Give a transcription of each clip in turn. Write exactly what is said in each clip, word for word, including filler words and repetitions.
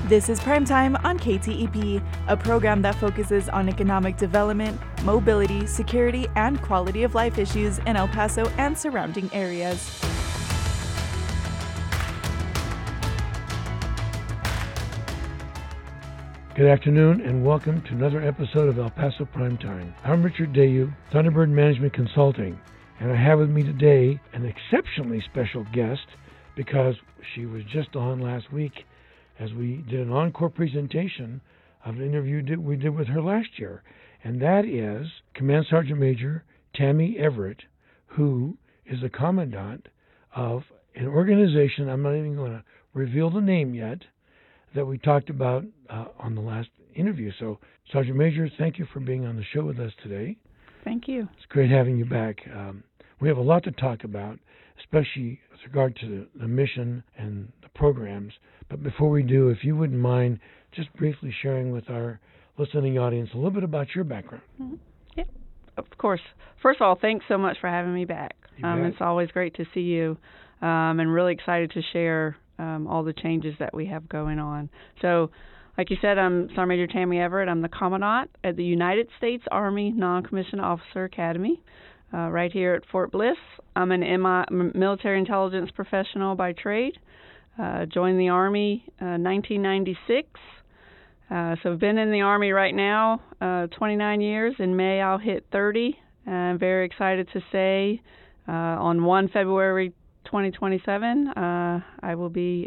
This is Primetime on K T E P, a program that focuses on economic development, mobility, security, and quality of life issues in El Paso and surrounding areas. Good afternoon and welcome to another episode of El Paso Primetime. I'm Richard Dayu, Thunderbird Management Consulting, and I have with me today an exceptionally special guest because she was just on last week as we did an encore presentation of an interview we did with her last year, and that is Command Sergeant Major Tammy Everett, who is the commandant of an organization, I'm not even going to reveal the name yet, that we talked about uh, on the last interview. So, Sergeant Major, thank you for being on the show with us today. Thank you. It's great having you back. Um, we have a lot to talk about, especially with regard to the, the mission and the programs. But before we do, if you wouldn't mind just briefly sharing with our listening audience a little bit about your background. Mm-hmm. Yeah, of course. First of all, thanks so much for having me back. Um, it's always great to see you, um, and really excited to share Um, all the changes that we have going on. So, like you said, I'm Sergeant Major Tammy Everett. I'm the Commandant at the United States Army Non-Commissioned Officer Academy uh, right here at Fort Bliss. I'm an M I, military intelligence professional by trade. Uh, joined the Army uh, nineteen ninety-six. Uh, so I've been in the Army right now uh, twenty-nine years. In May, I'll hit thirty. I'm very excited to say uh, on the first of February twenty twenty-seven, uh, I will be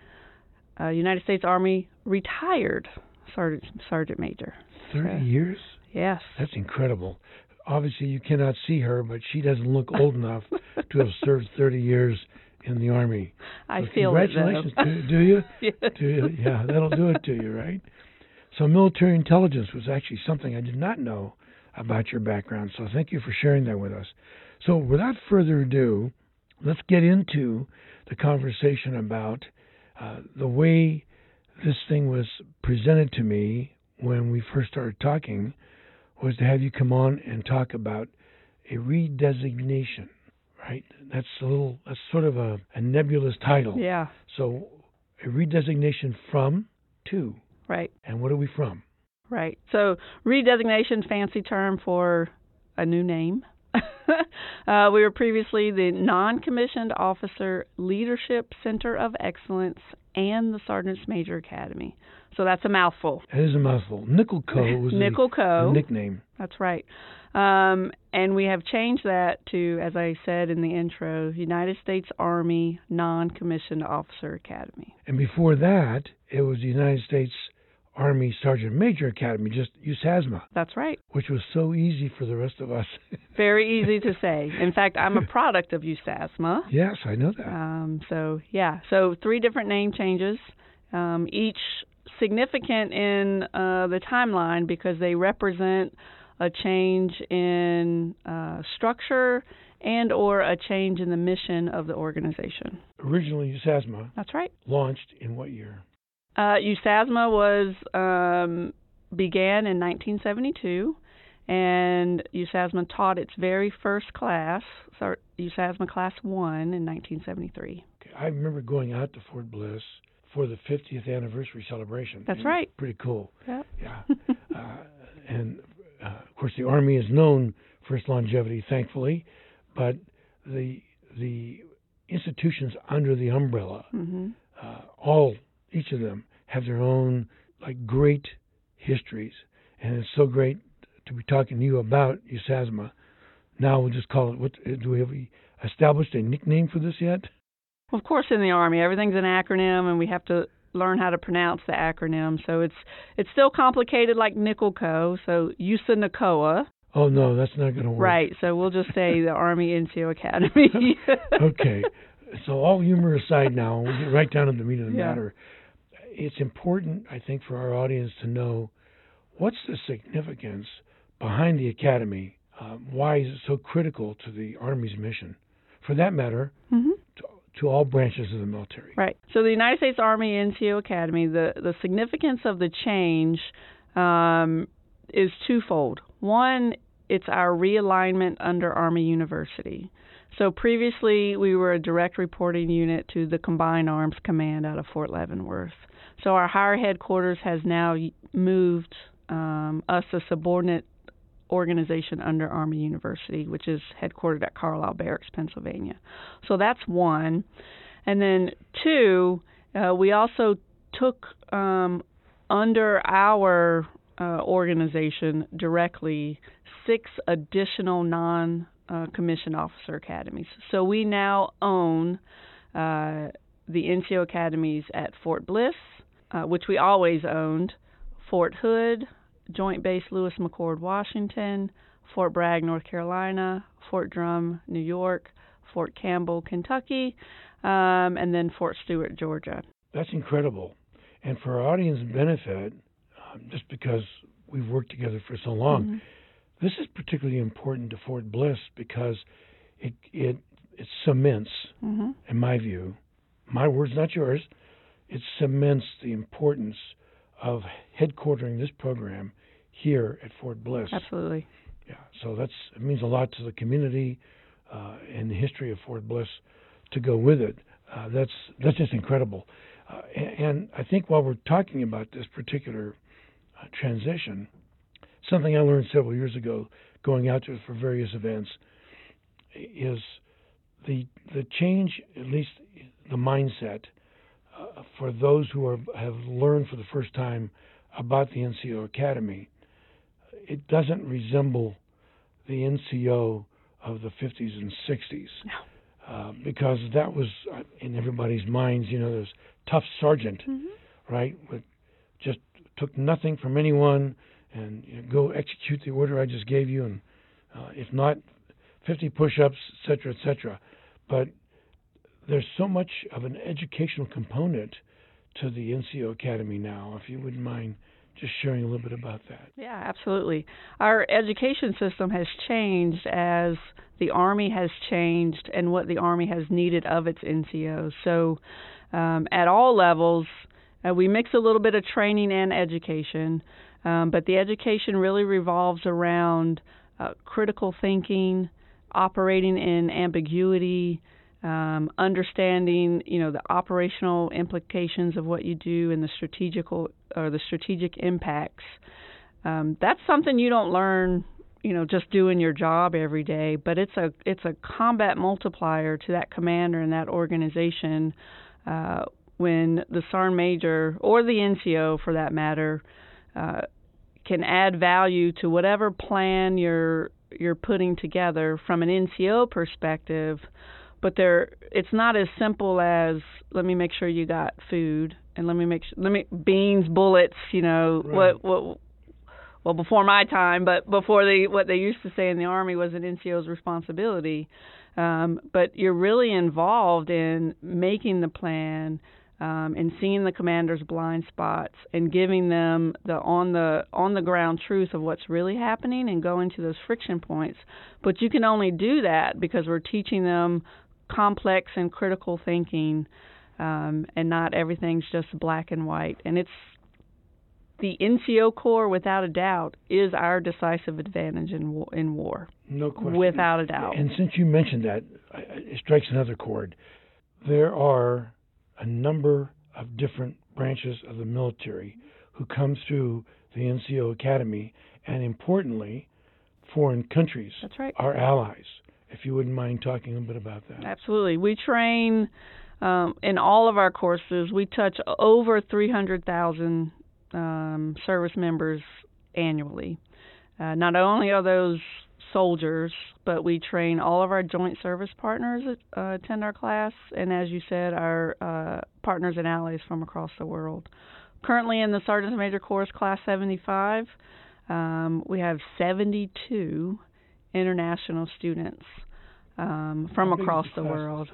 a, a United States Army retired Sergeant, Sergeant Major. thirty so, years? Yes. That's incredible. Obviously, you cannot see her, but she doesn't look old enough to have served thirty years in the Army. I so feel congratulations. it, though. do, do you? Yeah. Do you? Yeah, that'll do it to you, right? So military intelligence was actually something I did not know about your background, so thank you for sharing that with us. So without further ado, let's get into the conversation about uh, the way this thing was presented to me when we first started talking was to have you come on and talk about a redesignation, right? That's a little, that's sort of a, a nebulous title. Yeah. So a redesignation from to. Right. And what are we from? Right. So redesignation, fancy term for a new name. uh, we were previously the Non-Commissioned Officer Leadership Center of Excellence and the Sergeants Major Academy. So that's a mouthful. That is a mouthful. Nickel Co. was Nickel the, Co. the nickname. That's right. Um, and we have changed that to, as I said in the intro, United States Army Non-Commissioned Officer Academy. And before that, it was the United States Army Sergeant Major Academy, just U S A S M A. That's right. Which was so easy for the rest of us. Very easy to say. In fact, I'm a product of U S A S M A. Yes, I know that. Um, so, yeah. So three different name changes, um, each significant in uh, the timeline because they represent a change in uh, structure and or a change in the mission of the organization. Originally, U S A S M A. That's right. Launched in what year? Uh, U S A S M A was um, began in nineteen seventy-two, and U S A S M A taught its very first class, so U S A S M A Class one, in nineteen seventy-three. Okay. I remember going out to Fort Bliss for the fiftieth anniversary celebration. That's right. Pretty cool. Yep. Yeah. uh, and, uh, of course, the Army is known for its longevity, thankfully, but the the institutions under the umbrella, mm-hmm. uh, all each of them have their own like great histories, and it's so great to be talking to you about U S A S M A. Now we'll just call it. What do we have we established a nickname for this yet? Well, of course, in the Army, everything's an acronym, and we have to learn how to pronounce the acronym. So it's it's still complicated, like Nickel Co. So U S A N A C O A. Oh no, that's not going to work. Right. So we'll just say the Army N C O Academy. Okay. So all humor aside, now we'll get right down to the meat of the yeah. matter. It's important, I think, for our audience to know what's the significance behind the Academy. Um, why is it so critical to the Army's mission? For that matter, mm-hmm. to, to all branches of the military. Right. So the United States Army N C O Academy, the, the significance of the change um, is twofold. One, it's our realignment under Army University. So previously, we were a direct reporting unit to the Combined Arms Command out of Fort Leavenworth. So our higher headquarters has now moved um, us a subordinate organization under Army University, which is headquartered at Carlisle Barracks, Pennsylvania. So that's one. And then two, uh, we also took um, under our uh, organization directly six additional non-commissioned uh, officer academies. So we now own uh, the N C O academies at Fort Bliss, uh, which we always owned, Fort Hood, Joint Base Lewis McChord, Washington, Fort Bragg, North Carolina, Fort Drum, New York, Fort Campbell, Kentucky, um, and then Fort Stewart, Georgia. That's incredible. And for our audience benefit, um, just because we've worked together for so long, mm-hmm. this is particularly important to Fort Bliss because it it, it cements, mm-hmm. in my view, my words, not yours, it cements the importance of headquartering this program here at Fort Bliss. Absolutely. Yeah, so that's it means a lot to the community uh, and the history of Fort Bliss to go with it. Uh, that's that's just incredible. Uh, and, and I think while we're talking about this particular uh, transition, something I learned several years ago, going out there for various events, is the the change, at least the mindset, uh, for those who are, have learned for the first time about the N C O Academy. It doesn't resemble the N C O of the fifties and sixties. No. Uh, because that was uh, in everybody's minds, you know, there's tough sergeant, mm-hmm. right, with just took nothing from anyone and you know, go execute the order I just gave you, and uh, if not, fifty push-ups, et cetera, et cetera. But there's so much of an educational component to the N C O Academy now, if you wouldn't mind just sharing a little bit about that. Yeah, absolutely. Our education system has changed as the Army has changed and what the Army has needed of its N C Os. So um, at all levels, uh, we mix a little bit of training and education, um, but the education really revolves around uh, critical thinking, operating in ambiguity, Um, understanding, you know, the operational implications of what you do and the strategical or the strategic impacts. Um, that's something you don't learn, you know, just doing your job every day. But it's a it's a combat multiplier to that commander and that organization uh, when the Sergeant Major or the N C O, for that matter, uh, can add value to whatever plan you're you're putting together from an N C O perspective. But there, it's not as simple as let me make sure you got food and let me make sure, let me beans, bullets, you know, right. what what well before my time, but before the what they used to say in the Army was an N C O's responsibility. Um, but you're really involved in making the plan um, and seeing the commander's blind spots and giving them the on the on the ground truth of what's really happening and going to those friction points. But you can only do that because we're teaching them complex and critical thinking, um, and not everything's just black and white. And it's the N C O Corps, without a doubt, is our decisive advantage in war. In war. No question. Without a doubt. And since you mentioned that, it strikes another chord. There are a number of different branches of the military who come through the N C O Academy, and importantly, foreign countries. That's right. Our allies. If you wouldn't mind talking a little bit about that. Absolutely. We train um, in all of our courses. We touch over three hundred thousand um, service members annually. Uh, not only are those soldiers, but we train all of our joint service partners uh, attend our class, and as you said, our uh, partners and allies from across the world. Currently in the Sergeant Major Course Class seventy-five, um, we have seventy-two international students um, from across the world.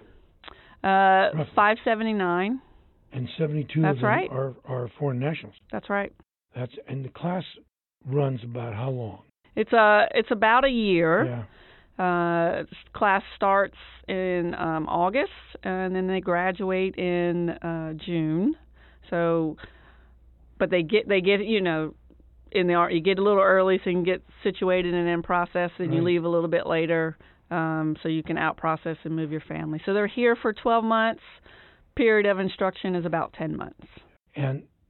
Uh, five seventy-nine. And seventy-two That's of them right. are, are foreign nationals. That's right. That's and the class runs about how long? It's a it's about a year. Yeah. Uh, class starts in um, August, and then they graduate in uh, June. So, but they get they get you know. In the you get a little early so you can get situated and in process, and right. you leave a little bit later um, so you can out process and move your family. So they're here for twelve months. Period of instruction is about ten months. And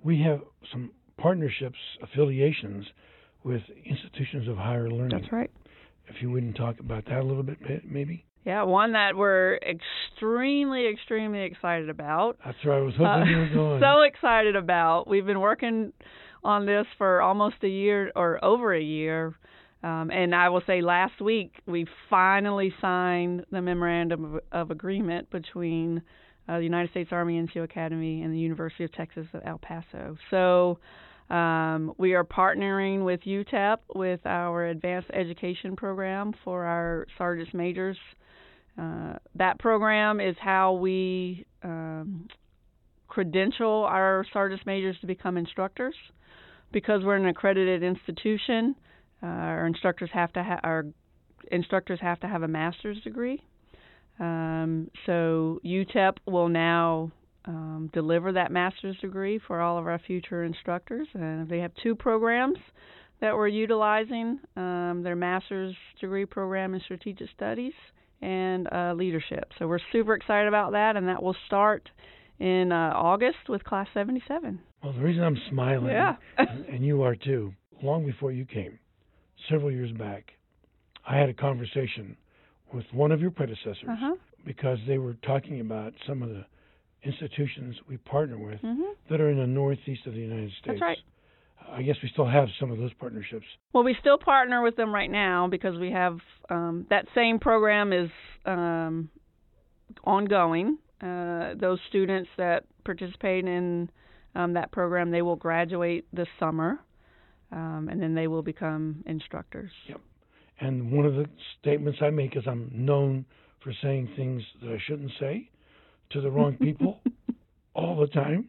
we have some partnerships, affiliations with institutions of higher learning. That's right. If you wouldn't talk about that a little bit, maybe? Yeah, one that we're extremely, extremely excited about. That's where I was hoping uh, you were going. So excited about. We've been working on this for almost a year or over a year. Um, and I will say last week we finally signed the Memorandum of, of Agreement between uh, the United States Army N C O Academy and the University of Texas at El Paso. So um, we are partnering with U T E P with our advanced education program for our Sergeants Majors. Uh, that program is how we um, credential our Sergeants Majors to become instructors. Because we're an accredited institution, uh, our instructors have to ha- our instructors have to have a master's degree. Um, so U T E P will now um, deliver that master's degree for all of our future instructors, and they have two programs that we're utilizing: um, their master's degree program in strategic studies and uh, leadership. So we're super excited about that, and that will start in uh, August with Class seventy-seven. Well, the reason I'm smiling, yeah. and, and you are too, long before you came, several years back, I had a conversation with one of your predecessors uh-huh. because they were talking about some of the institutions we partner with mm-hmm. that are in the northeast of the United States. That's right. I guess we still have some of those partnerships. Well, we still partner with them right now because we have um, that same program is um, ongoing. Uh, those students that participate in um, that program, they will graduate this summer, um, and then they will become instructors. Yep. And one of the statements I make is I'm known for saying things that I shouldn't say to the wrong people all the time.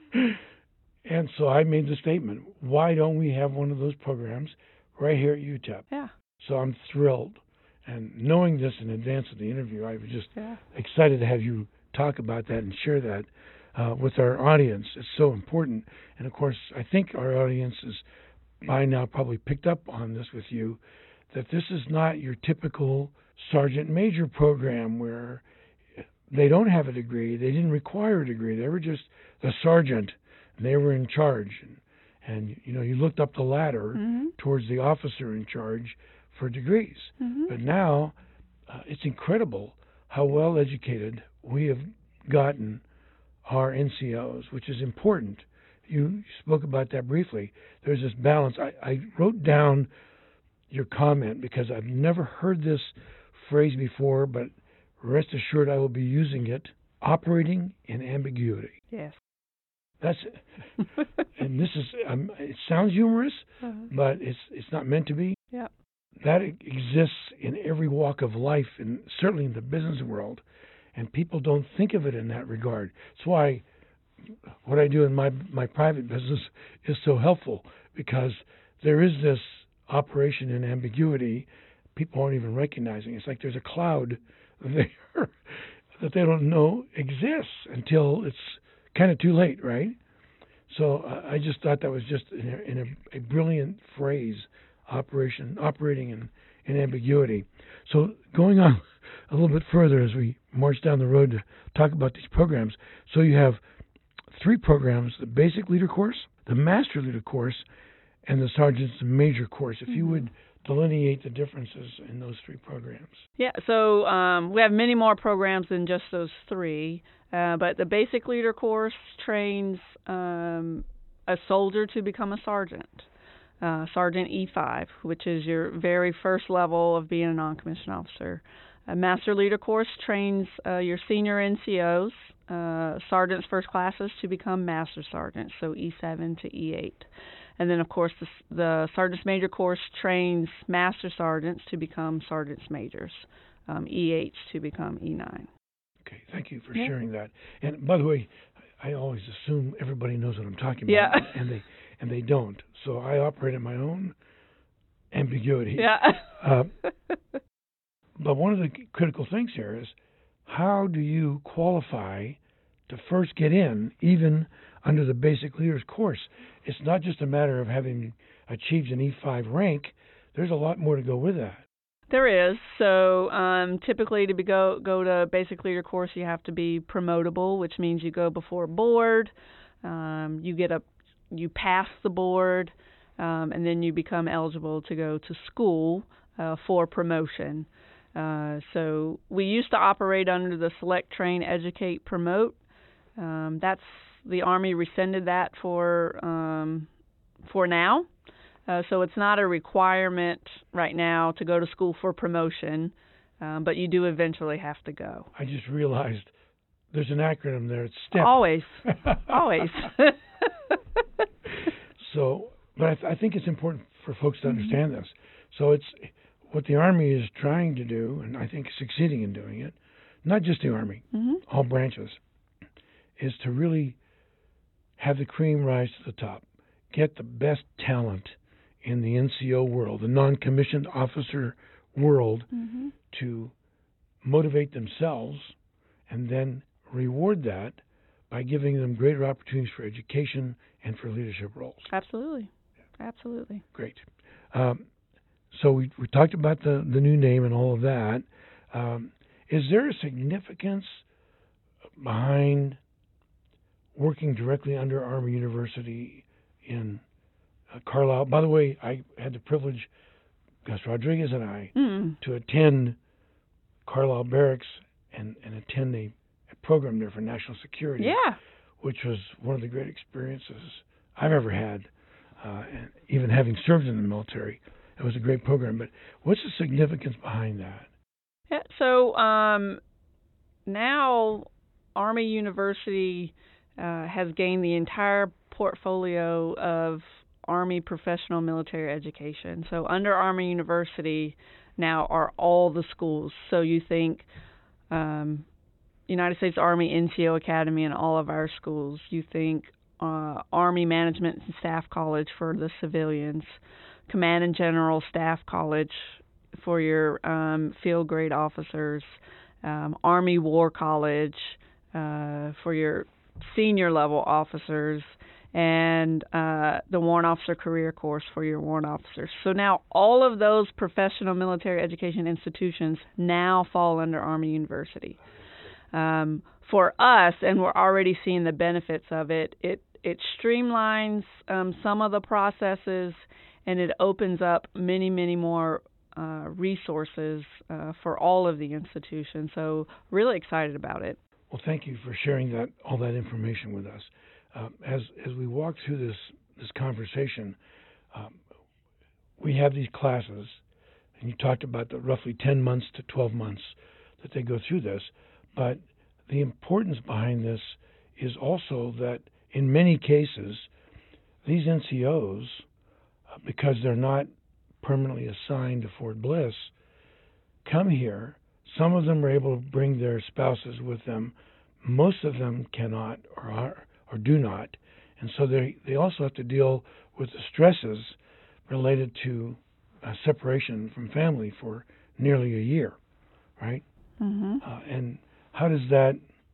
And so I made the statement, why don't we have one of those programs right here at U T E P? Yeah. So I'm thrilled. And knowing this in advance of the interview, I was just yeah. excited to have you talk about that and share that uh, with our audience. It's so important. And, of course, I think our audience is by now probably picked up on this with you, that this is not your typical sergeant major program where they don't have a degree. They didn't require a degree. They were just the sergeant. And they were in charge, and, and you know you looked up the ladder mm-hmm. towards the officer in charge for degrees. Mm-hmm. But now uh, it's incredible how well educated we have gotten our N C Os, which is important. You spoke about that briefly. There's this balance. I, I wrote down your comment because I've never heard this phrase before, but rest assured I will be using it. Operating in ambiguity. Yes. That's, and this is, um, it sounds humorous, uh-huh. but it's it's not meant to be. Yeah. That exists in every walk of life, and certainly in the business world, and people don't think of it in that regard. That's why what I do in my my private business is so helpful, because there is this operation in ambiguity. People aren't even recognizing. It's like there's a cloud there that they don't know exists until it's kind of too late, right? So uh, I just thought that was just in a, in a, a brilliant phrase, operation, operating in, in ambiguity. So going on a little bit further as we march down the road to talk about these programs. So you have three programs: the basic leader course, the master leader course, and the sergeant's major course. If mm-hmm. you would delineate the differences in those three programs. Yeah, so um, we have many more programs than just those three. Uh, but the basic leader course trains um, a soldier to become a sergeant, uh, Sergeant E five, which is your very first level of being a non-commissioned officer. A master leader course trains uh, your senior N C Os, uh, sergeant's first classes, to become master sergeants, so E seven to E eight. And then, of course, the, the sergeant's major course trains master sergeants to become sergeant's majors, um, E eight to become E nine. Okay, thank you for yeah. sharing that. And by the way, I always assume everybody knows what I'm talking about, yeah. and they and they don't. So I operate in my own ambiguity. Yeah. uh, but one of the critical things here is, how do you qualify to first get in, even under the basic leaders course? It's not just a matter of having achieved an E five rank. There's a lot more to go with that. There is. So um, typically to be go go to basic leader course, you have to be promotable, which means you go before a board. Um, you get a you pass the board, um, and then you become eligible to go to school uh, for promotion. Uh, so we used to operate under the Select, Train, Educate, Promote. Um, that's the Army rescinded that for um, for now. Uh, so it's not a requirement right now to go to school for promotion, um, but you do eventually have to go. I just realized there's an acronym there. It's STEP. Always. Always. So, but I, th- I think it's important for folks to understand mm-hmm. this. So it's what the Army is trying to do, and I think succeeding in doing it, not just the Army, mm-hmm. all branches, is to really have the cream rise to the top, get the best talent in the N C O world, the non-commissioned officer world, mm-hmm. to motivate themselves and then reward that by giving them greater opportunities for education and for leadership roles. Absolutely. Absolutely. Great. Um, so we, we talked about the, the new name and all of that. Um, is there a significance behind working directly under Army University in uh, Carlisle? By the way, I had the privilege, Gus Rodriguez and I, mm. to attend Carlisle Barracks and, and attend a, a program there for national security, yeah. which was one of the great experiences I've ever had, uh, and even having served in the military. It was a great program. But what's the significance behind that? Yeah, so um, now Army University uh, has gained the entire portfolio of Army professional military education. So under Army University now are all the schools. So you think um, United States Army N C O Academy in all of our schools. You think uh, Army Management and Staff College for the civilians, Command and General Staff College for your um, field grade officers, um, Army War College uh, for your senior level officers, and uh, the Warrant Officer Career Course for your warrant officers. So now all of those professional military education institutions now fall under Army University. Um, for us, and we're already seeing the benefits of it, it, it streamlines um, some of the processes, and it opens up many, many more uh, resources uh, for all of the institutions. So really excited about it. Well, thank you for sharing that all that information with us. Um, as as we walk through this this conversation, um, we have these classes, and you talked about the roughly ten months to twelve months that they go through this. But the importance behind this is also that in many cases, these N C Os, uh, because they're not permanently assigned to Fort Bliss, come here. Some of them are able to bring their spouses with them. Most of them cannot or are, or do not. And so they, they also have to deal with the stresses related to uh, separation from family for nearly a year, right? Mm-hmm. Uh, and how does that,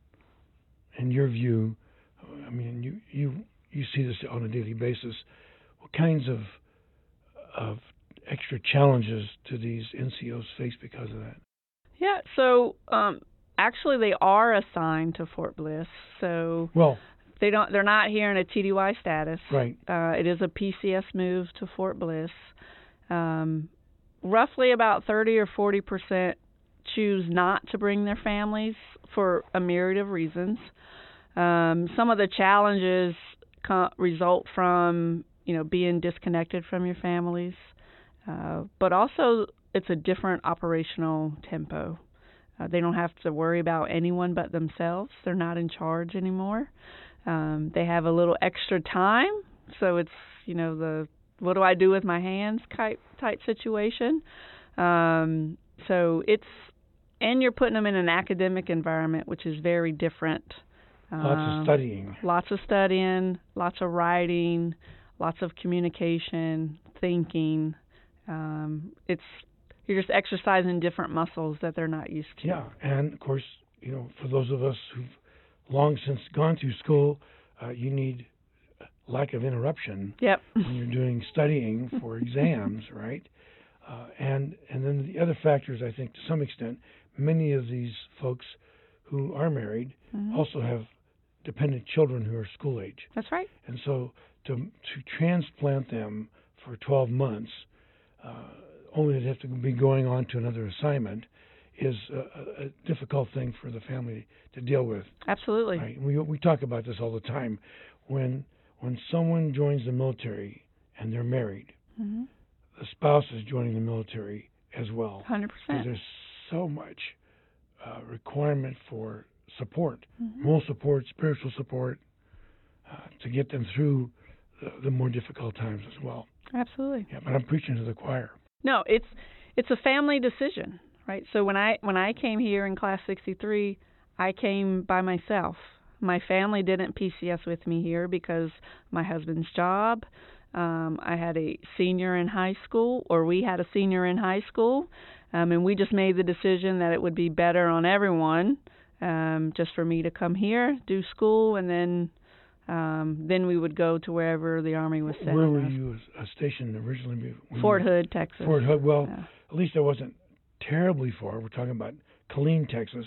in your view, I mean, you, you, you see this on a daily basis, what kinds of, of extra challenges do these N C Os face because of that? Yeah, so um, actually they are assigned to Fort Bliss, so well, they don't. They're not here in a T D Y status. Right. Uh, it is a P C S move to Fort Bliss. Um, roughly about thirty or forty percent choose not to bring their families for a myriad of reasons. Um, some of the challenges co- result from you know being disconnected from your families, uh, but also it's a different operational tempo. Uh, they don't have to worry about anyone but themselves. They're not in charge anymore. Um, they have a little extra time, so it's, you know, the what do I do with my hands type, type situation. Um, so it's, and you're putting them in an academic environment, which is very different. Um, lots of studying. Lots of studying, lots of writing, lots of communication, thinking. Um, it's You're just exercising different muscles that they're not used to. Yeah, and of course, you know, for those of us who've long since gone through school, uh, you need lack of interruption yep. when you're doing studying for exams, right? Uh, and and then the other factors, I think, to some extent, many of these folks who are married mm-hmm. also have dependent children who are school age. That's right. And so to to transplant them for twelve months, uh, only to have to be going on to another assignment, is a, a difficult thing for the family to deal with. Absolutely. Right? We we talk about this all the time. When when someone joins the military and they're married, mm-hmm. the spouse is joining the military as well. one hundred percent. There's so much uh, requirement for support, mm-hmm. moral support, spiritual support, uh, to get them through the, the more difficult times as well. Absolutely. Yeah, but I'm preaching to the choir. No, it's it's a family decision, right? So when I when I came here in class sixty-three, I came by myself. My family didn't P C S with me here because my husband's job. Um, I had a senior in high school, or we had a senior in high school, um, and we just made the decision that it would be better on everyone um, just for me to come here, do school, and then um, then we would go to wherever the Army was sending us. Where were you uh, stationed originally? Fort Hood, Texas. Fort Hood. Well, yeah. At least it wasn't terribly far. We're talking about Killeen, Texas.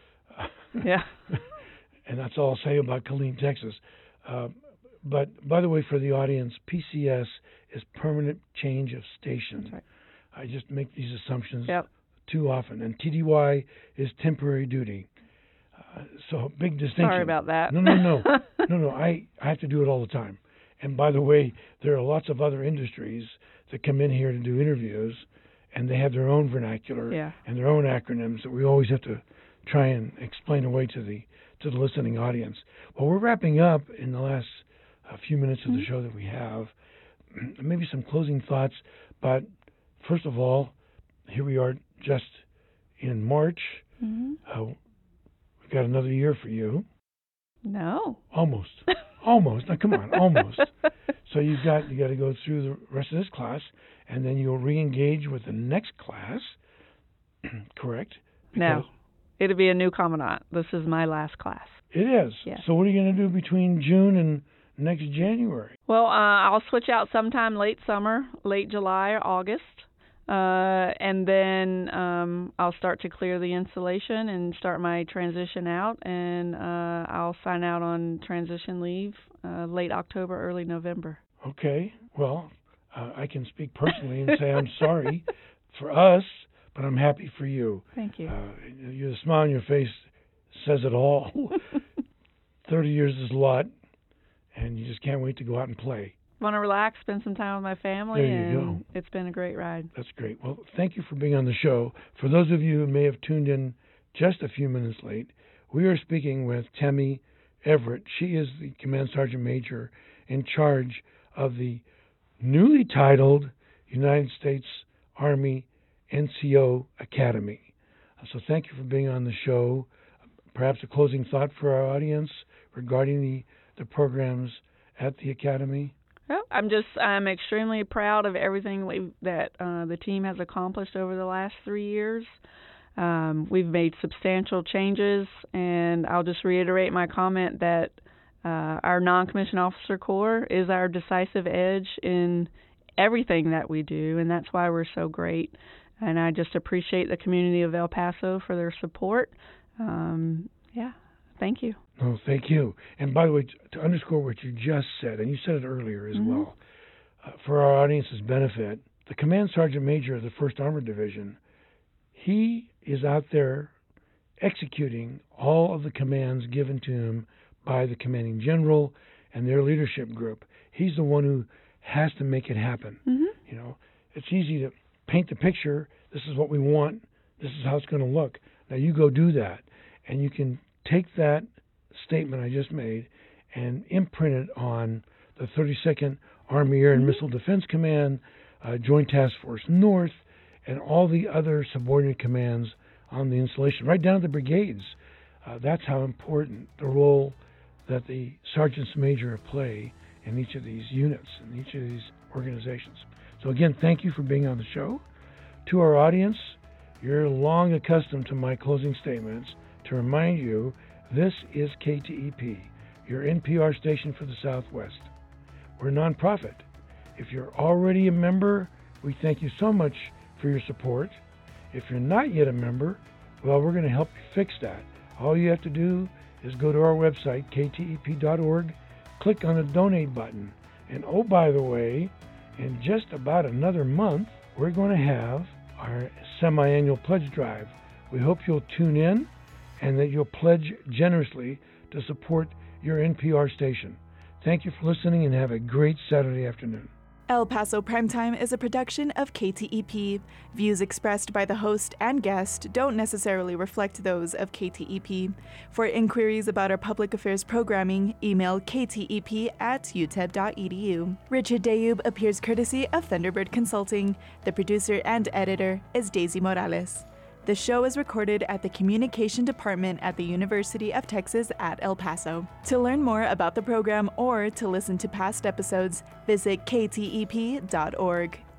Yeah. And that's all I'll say about Killeen, Texas. Uh, but by the way, for the audience, P C S is permanent change of station. That's right. I just make these assumptions yep. too often. And T D Y is temporary duty. Uh, so big distinction. Sorry about that. No, no, no, no, no. I, I have to do it all the time. And by the way, there are lots of other industries that come in here to do interviews, and they have their own vernacular yeah. and their own acronyms that we always have to try and explain away to the to the listening audience. Well, we're wrapping up in the last uh, few minutes of mm-hmm. the show that we have. Maybe some closing thoughts, but first of all, here we are just in March. Mm-hmm. Uh, we've got another year for you. No. Almost. Almost. Now, come on, almost. So you've got you got to go through the rest of this class, and then you'll re-engage with the next class. Correct? No. It'll be a new commandant. This is my last class. It is. Yes. So what are you going to do between June and next January? Well, uh, I'll switch out sometime late summer, late July or August. Uh, and then um, I'll start to clear the installation and start my transition out, and uh, I'll sign out on transition leave uh, late October, early November. Okay. Well, uh, I can speak personally and say I'm sorry for us, but I'm happy for you. Thank you. Uh, you the smile on your face says it all. Thirty years is a lot, and you just can't wait to go out and play. Want to relax, spend some time with my family, there you and go. It's been a great ride. That's great. Well, thank you for being on the show. For those of you who may have tuned in just a few minutes late, we are speaking with Tammy Everett. She is the Command Sergeant Major in charge of the newly titled United States Army N C O Academy. So thank you for being on the show. Perhaps a closing thought for our audience regarding the, the programs at the Academy? Well, I'm just I'm extremely proud of everything we, that uh, the team has accomplished over the last three years. Um, we've made substantial changes, and I'll just reiterate my comment that uh, our non-commissioned officer corps is our decisive edge in everything that we do, and that's why we're so great. And I just appreciate the community of El Paso for their support. Um, yeah, thank you. Oh, thank you. And by the way, to underscore what you just said, and you said it earlier as mm-hmm. well, uh, for our audience's benefit, the Command Sergeant Major of the first Armored Division, he is out there executing all of the commands given to him by the commanding general and their leadership group. He's the one who has to make it happen. Mm-hmm. You know, it's easy to paint the picture. This is what we want. This is how it's going to look. Now you go do that, and you can take that statement I just made and imprint it on the thirty-second Army Air and Missile Defense Command, uh, Joint Task Force North, and all the other subordinate commands on the installation, right down to the brigades. Uh, that's how important the role that the sergeants major play in each of these units, in each of these organizations. So again, thank you for being on the show. To our audience, you're long accustomed to my closing statements to remind you this is K T E P, your N P R station for the Southwest. We're a nonprofit. If you're already a member, we thank you so much for your support. If you're not yet a member, well, we're going to help you fix that. All you have to do is go to our website, K T E P dot org, click on the donate button. And oh, by the way, in just about another month, we're going to have our semi-annual pledge drive. We hope you'll tune in and that you'll pledge generously to support your N P R station. Thank you for listening and have a great Saturday afternoon. El Paso Primetime is a production of K T E P. Views expressed by the host and guest don't necessarily reflect those of K T E P. For inquiries about our public affairs programming, email k t e p at u t e b dot e d u. Richard Dayub appears courtesy of Thunderbird Consulting. The producer and editor is Daisy Morales. The show is recorded at the Communication Department at the University of Texas at El Paso. To learn more about the program or to listen to past episodes, visit k t e p dot org.